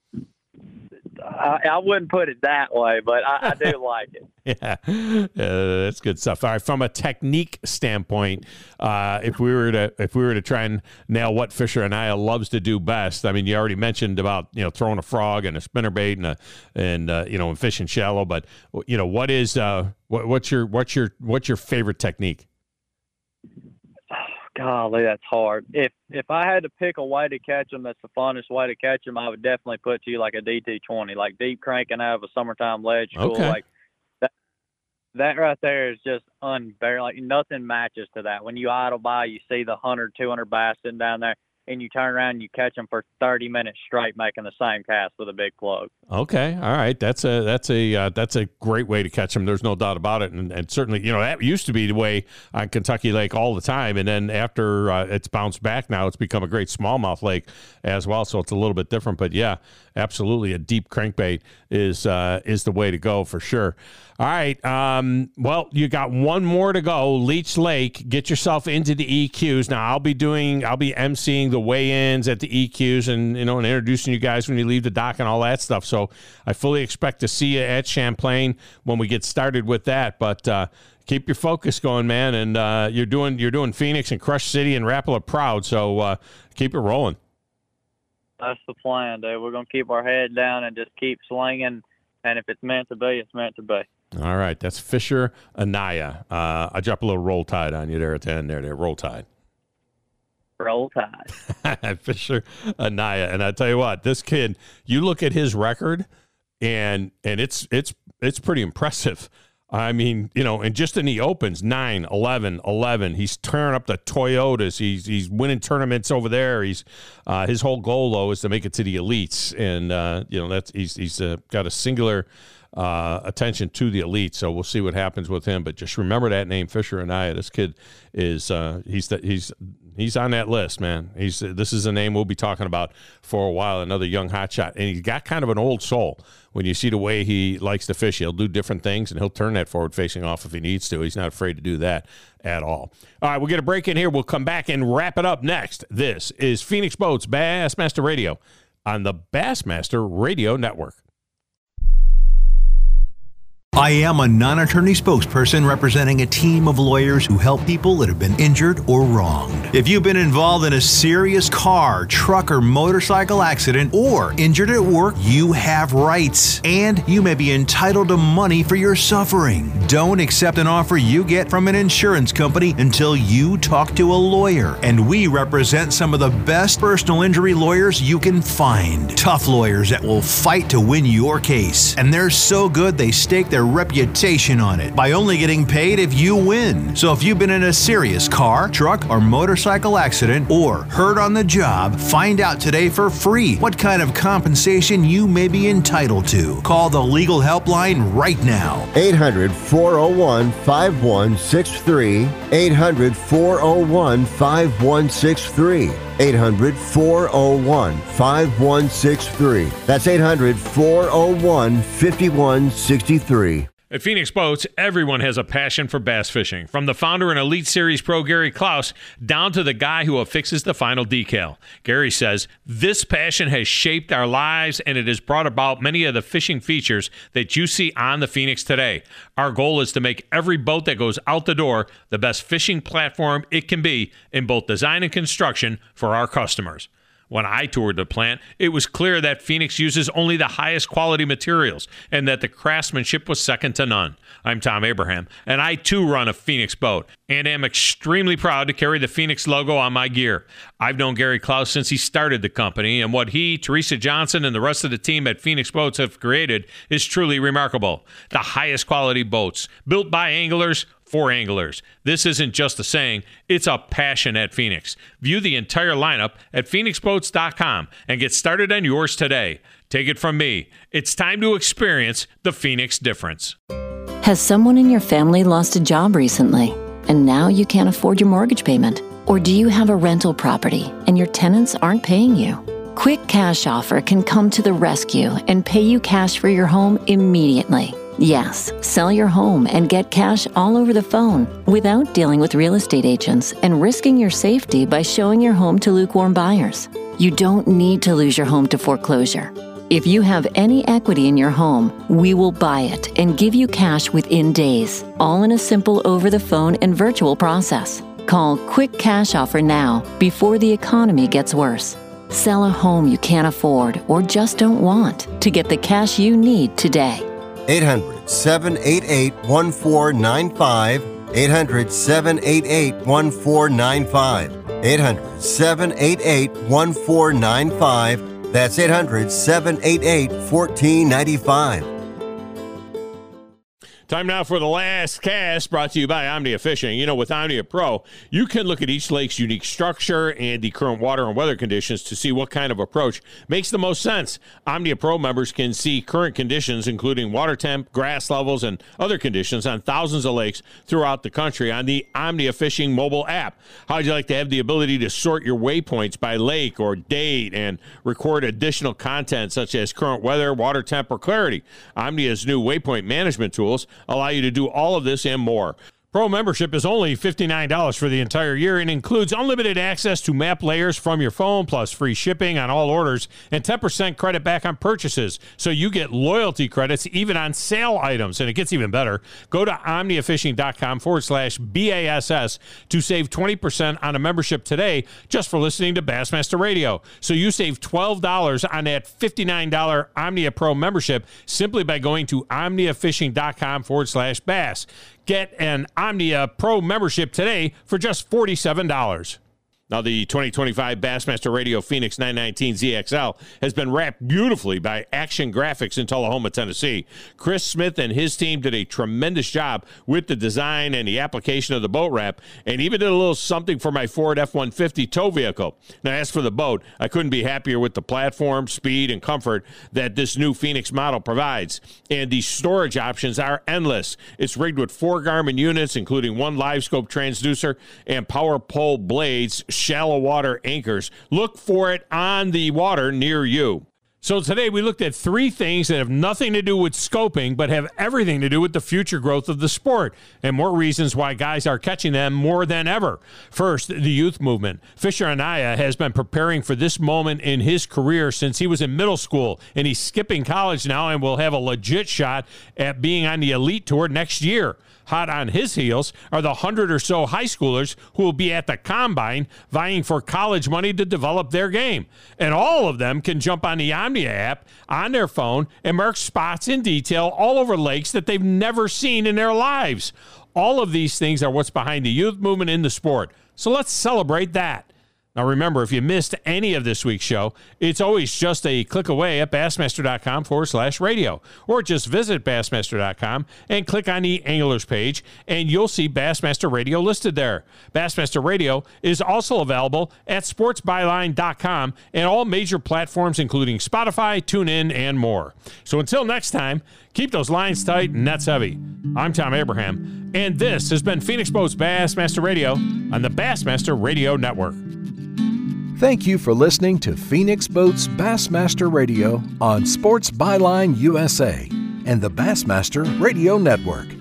I, I wouldn't put it that way, but I, I do like it. Yeah, uh, that's good stuff. All right, from a technique standpoint, uh, if we were to if we were to try and nail what Fisher Anaya loves to do best, I mean, you already mentioned about you know throwing a frog and a spinnerbait and a, and uh, you know and fishing shallow, but you know what is uh, what, what's your what's your what's your favorite technique? Golly, that's hard. If if I had to pick a way to catch them, that's the funnest way to catch them, I would definitely put to you like a D T twenty, like deep cranking out of a summertime ledge school. Okay. Like that, that right there is just unbearable. Like, nothing matches to that. When you idle by, you see the one hundred, two hundred bass sitting down there, and you turn around and you catch them for thirty minutes straight, making the same cast with a big plug. Okay, all right, that's a that's a uh, that's a great way to catch them. There's no doubt about it, and, and certainly you know that used to be the way on Kentucky Lake all the time, and then after uh, it's bounced back now, it's become a great smallmouth lake as well. So it's a little bit different, but yeah, absolutely, a deep crankbait is uh, is the way to go for sure. All right, um, well, you got one more to go. Leech Lake, get yourself into the E Qs. Now I'll be doing, I'll be emceeing the weigh-ins at the E Qs, and you know, and introducing you guys when you leave the dock and all that stuff. So I fully expect to see you at Champlain when we get started with that. But uh, keep your focus going, man, and uh, you're doing you're doing Phoenix and Crush City and Rapala proud. So uh, keep it rolling. That's the plan, dude. We're gonna keep our head down and just keep slinging. And if it's meant to be, it's meant to be. All right, that's Fisher Anaya. Uh, I drop a little roll tide on you there at the end there. There, roll tide. Roll Tide. Fisher Anaya, and I tell you what, this kid, you look at his record, and and it's it's it's pretty impressive. I mean, you know, and just in the opens, nine, eleven, eleven, he's tearing up the Toyotas. He's he's winning tournaments over there. He's uh, his whole goal though is to make it to the elites, and uh, you know that's he's he's uh, got a singular uh, attention to the elites. So we'll see what happens with him. But just remember that name, Fisher Anaya. This kid is uh, he's the, he's. He's on that list, man. He's this is a name we'll be talking about for a while. Another young hotshot, and he's got kind of an old soul. When you see the way he likes to fish, he'll do different things, and he'll turn that forward facing off if he needs to. He's not afraid to do that at all. All right, we'll get a break in here. We'll come back and wrap it up next. This is Phoenix Boats Bassmaster Radio on the Bassmaster Radio Network. I am a non-attorney spokesperson representing a team of lawyers who help people that have been injured or wronged. If you've been involved in a serious car, truck, or motorcycle accident or injured at work, you have rights, and you may be entitled to money for your suffering. Don't accept an offer you get from an insurance company until you talk to a lawyer, and we represent some of the best personal injury lawyers you can find. Tough lawyers that will fight to win your case, and they're so good they stake their reputation on it by only getting paid if you win. So if you've been in a serious car, truck, or motorcycle accident or hurt on the job, find out today for free what kind of compensation you may be entitled to. Call the legal helpline right now. eight hundred, four oh one, five one six three. eight hundred, four oh one, five one six three. eight hundred, four oh one, five one six three. That's eight hundred, four oh one, five one six three. At Phoenix Boats, everyone has a passion for bass fishing, from the founder and Elite Series pro Gary Klaus down to the guy who affixes the final decal. Gary says, this passion has shaped our lives and it has brought about many of the fishing features that you see on the Phoenix today. Our goal is to make every boat that goes out the door the best fishing platform it can be in both design and construction for our customers. When I toured the plant, it was clear that Phoenix uses only the highest quality materials and that the craftsmanship was second to none. I'm Tom Abraham, and I too run a Phoenix boat and am extremely proud to carry the Phoenix logo on my gear. I've known Gary Klaus since he started the company, and what he, Teresa Johnson, and the rest of the team at Phoenix Boats have created is truly remarkable. The highest quality boats, built by anglers, for anglers. This isn't just a saying, it's a passion at Phoenix. View the entire lineup at phoenix boats dot com and get started on yours today. Take it from me, it's time to experience the Phoenix difference. Has someone in your family lost a job recently, and now you can't afford your mortgage payment? Or do you have a rental property and your tenants aren't paying you? Quick Cash Offer can come to the rescue and pay you cash for your home immediately. Yes, sell your home and get cash all over the phone without dealing with real estate agents and risking your safety by showing your home to lukewarm buyers. You don't need to lose your home to foreclosure. If you have any equity in your home, we will buy it and give you cash within days, all in a simple over-the-phone and virtual process. Call Quick Cash Offer now before the economy gets worse. Sell a home you can't afford or just don't want to get the cash you need today. eight hundred, seven eight eight, one four nine five. eight hundred, seven eight eight, one four nine five. eight hundred, seven eight eight, one four nine five. That's eight hundred, seven eight eight, one four nine five. Time now for the last cast, brought to you by Omnia Fishing. You know, with Omnia Pro, you can look at each lake's unique structure and the current water and weather conditions to see what kind of approach makes the most sense. Omnia Pro members can see current conditions, including water temp, grass levels, and other conditions on thousands of lakes throughout the country on the Omnia Fishing mobile app. How'd you like to have the ability to sort your waypoints by lake or date and record additional content such as current weather, water temp, or clarity? Omnia's new waypoint management tools allow you to do all of this and more. Pro membership is only fifty-nine dollars for the entire year and includes unlimited access to map layers from your phone, plus free shipping on all orders and ten percent credit back on purchases. So you get loyalty credits even on sale items. And it gets even better. Go to omniafishing.com forward slash BASS to save twenty percent on a membership today just for listening to Bassmaster Radio. So you save twelve dollars on that fifty-nine dollars Omnia Pro membership simply by going to omniafishing.com forward slash bass. Get an Omnia Pro membership today for just forty-seven dollars. Now, the twenty twenty-five Bassmaster Radio Phoenix nine nineteen Z X L has been wrapped beautifully by Action Graphics in Tullahoma, Tennessee. Chris Smith and his team did a tremendous job with the design and the application of the boat wrap, and even did a little something for my Ford F one fifty tow vehicle. Now, as for the boat, I couldn't be happier with the platform, speed, and comfort that this new Phoenix model provides. And the storage options are endless. It's rigged with four Garmin units, including one live scope transducer and power pole blades, shallow water anchors. Look for it on the water near you. So today we looked at three things that have nothing to do with scoping, but have everything to do with the future growth of the sport, and more reasons why guys are catching them more than ever. First, the youth movement. Fisher Anaya has been preparing for this moment in his career since he was in middle school, and he's skipping college now and will have a legit shot at being on the elite tour next year. Hot on his heels are the hundred or so high schoolers who will be at the combine vying for college money to develop their game. And all of them can jump on the Omnia app on their phone and mark spots in detail all over lakes that they've never seen in their lives. All of these things are what's behind the youth movement in the sport. So let's celebrate that. Now, remember, if you missed any of this week's show, it's always just a click away at bassmaster.com forward slash radio. Or just visit bassmaster dot com and click on the Anglers page, and you'll see Bassmaster Radio listed there. Bassmaster Radio is also available at sports byline dot com and all major platforms, including Spotify, TuneIn, and more. So until next time, keep those lines tight and nets heavy. I'm Tom Abraham, and this has been Phoenix Boats Bassmaster Radio on the Bassmaster Radio Network. Thank you for listening to Phoenix Boats Bassmaster Radio on Sports Byline U S A and the Bassmaster Radio Network.